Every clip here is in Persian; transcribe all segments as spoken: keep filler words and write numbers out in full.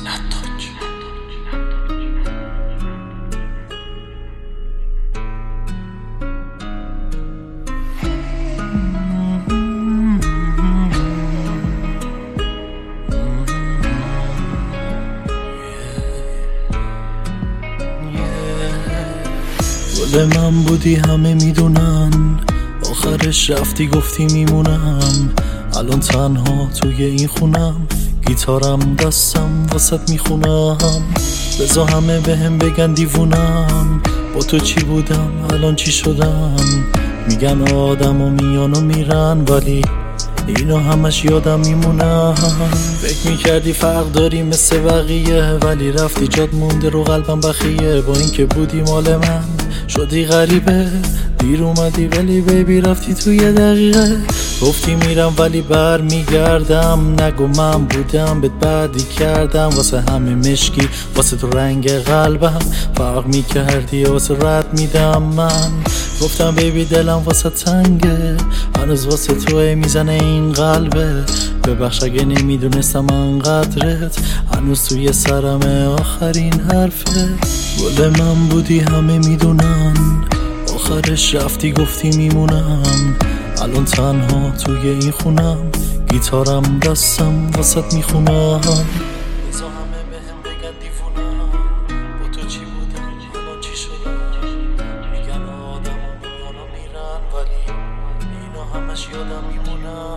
گل من بودی همه میدونن، آخرش رفتی گفتی میمونم. الان تنها توی این خونم، گیتارم دستم واسط میخونم. بذار همه بهم بگن دیوونم، با تو چی بودم الان چی شدم. میگن آدم و میان و میرن، ولی اینا همش یادم میمونم. فکر میکردی فرق داری مثل بقیه، ولی رفتی جاد مونده رو قلبم بخیه. با اینکه بودی مال من شدی غریبه، دیر اومدی ولی بیبی رفتی توی دقیقه. گفتی میرم ولی بر میگردم، نگو من بودم بهت بدی کردم. واسه همه مشکی واسه تو رنگ قلبم فرق میکردی، واسه رد میدم من. گفتم بیبی دلم واسه تنگه، هنوز واسه توی میزنه این قلبه. ببخش اگه نمیدونستم انقدرت، هنوز توی سرمه آخرین حرفه. گل من بودی همه میدونن، آخرش رفتی گفتی میمونم. الان تنها توی این خونم، گیتارم دستم واسط میخونم. بذار همه بهم بگن دیوونم، با تو چی بودم الان چی شدم. میگن آدم و میان و میرن، ولی اینا همش یادم میمونم.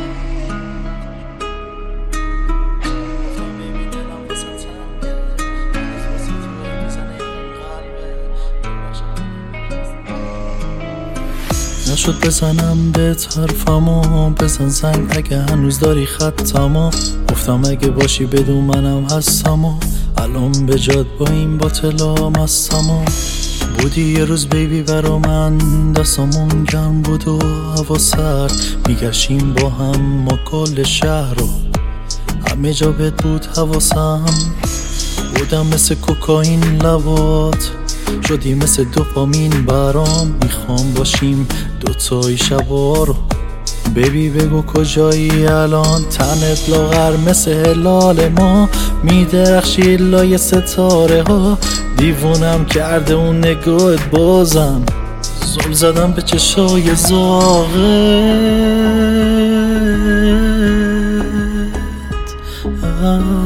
نشد بزنم بهت حرفمو، بزن زنگ اگه هنوز داری خطمو. گفتم اگه باشی بدون منم هستمو، الان به جاد با این باطلا مستمو. بودی یه روز بیبی برا من، دستامون گرم بود و هوا سرد. میگشیم با هم ما کل شهر رو، همه جا بهت بود حواسم. بودم مثل کوکائین لبات، شدی مثل دوپامین برام. میخوام باشیم دوتایی شبا رو. بیبی بگو کجایی الان، تنت لاغر مثل هلال ما. میدرخشی لای ستاره ها، دیوونم کرده اون نگاهت بازم. زل زدم به چشای زاغت.